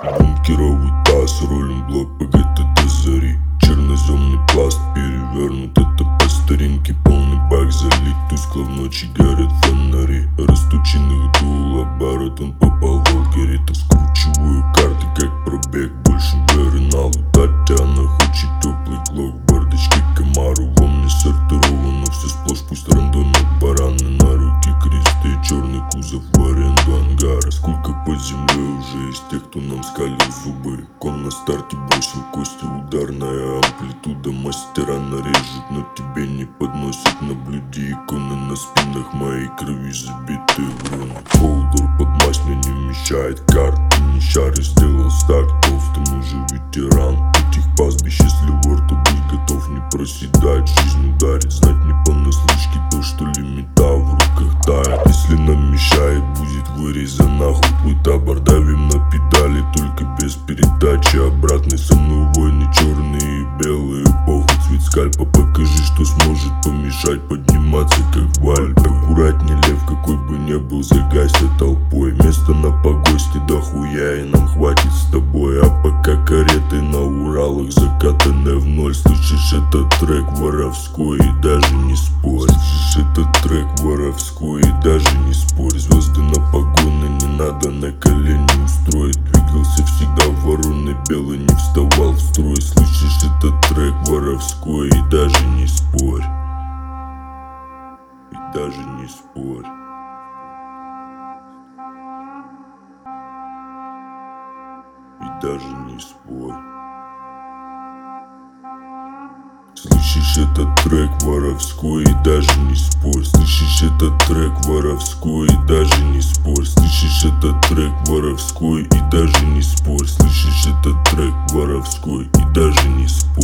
Бункеровый таз, ролим блок ПГТ до зари. Черноземный пласт перевернут, это по старинке. Полный бак залит, тускло в ночи горят фонари. Растученных дул оборот, он попал в алгоритм. Скручиваю карты, как пробег, больше веры на лутате. Она хочет теплый глок, бардочки Камару. Во мне сортировано все сплошь, пусть рандомно бараны. На руки кресты, черный кузов в аренду ангара. Сколько под землей уже из тех, кто нам скалил зубы. Кон на старте бросил кости, ударная амплитуда. Мастера нарежут, но тебе не подносят на блюде. Иконы на спинах моей крови забиты в руны. Фолдер под мазь мне не вмещает карты. Не шарю, сделал стак толстым, уже ветеран этих пастбищ. Если вор, то будь готов не проседать. Жизнь ударит, знать не понаслышке то, что лимита в руках тает. Если нам мешает, будет вырезан нахуй твой табор. Давим на педали, только без передачи обратной. Со мной войны черные и белые, похуй цвет скальпа. Покажи, что сможет помешать подниматься как в Альпах. Аккуратней, лев, какой бы не был, загайся толпой. Место на погосте дохуя, и нам хватит с тобой. А пока кареты на Уралах закатаны в ноль. Слышишь, этот трек воровской, и даже не спорь. Слышишь, этот трек воровской, и даже не спорь. Звезды на погоны не надо на колени устроить. Двигался всегда вороной белый, не вставал в строй. Слышишь, этот трек воровской, и даже не спорь. И даже не спорь. И даже не спорь. Слышишь, этот трек воровской, и даже не спорь. Слышишь, этот трек воровской, и даже не спорь. Слышишь, этот трек воровской, и даже не спорь. Слышишь, этот трек воровской, и даже не спорь.